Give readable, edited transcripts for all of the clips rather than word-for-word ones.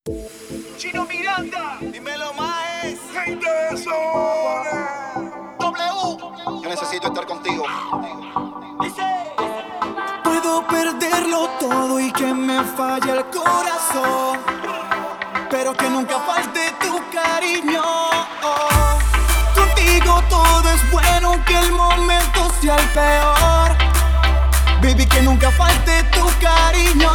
Chino Miranda, Dímelo, Maes. gente de zona. W. Yo necesito estar contigo. Dice, Puedo perderlo todo y que me falle el corazón, pero que nunca falte tu cariño. Contigo todo es bueno, aunque el momento sea el peor. Baby, que nunca falte tu cariño.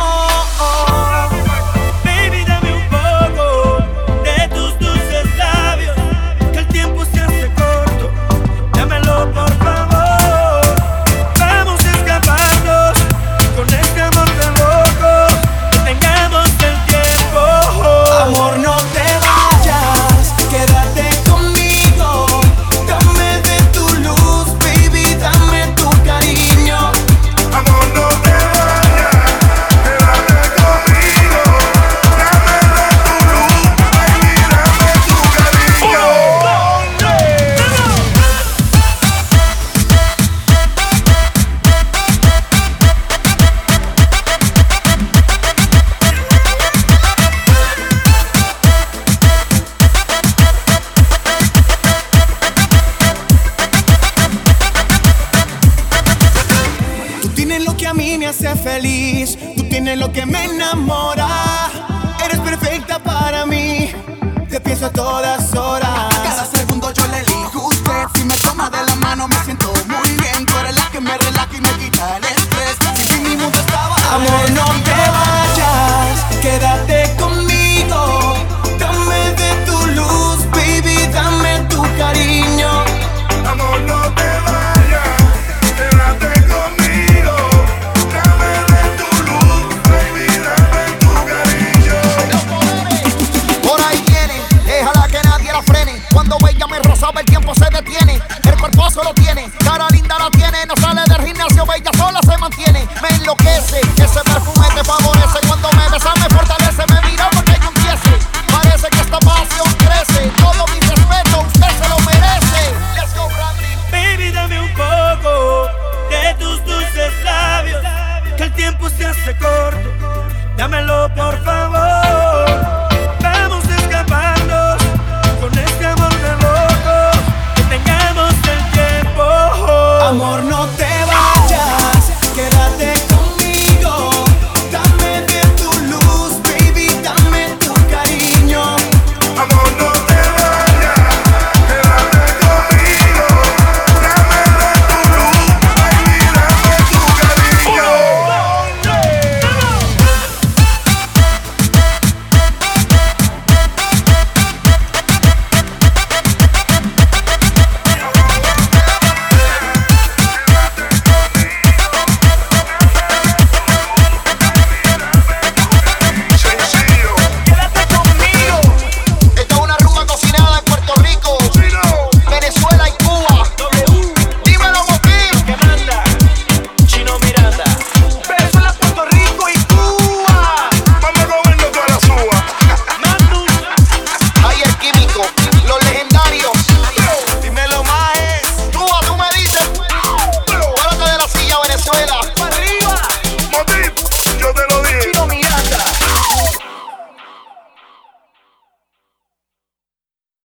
Baby, dame un poco de tus dulces labios, que el tiempo se hace corto. Dámelo por favor. Vamos a escaparnos con este amor tan loco. Tengamos el tiempo. Amor, no te vayas, quédate conmigo. Dame de tu luz, baby, dame tu cariño. amor, no te vayas, quédate conmigo. Dame de tu luz, baby, dame tu cariño. Tú tienes lo que a mí me hace feliz, tú tienes lo que me enamora. Eres perfecta para mí, te pienso a todas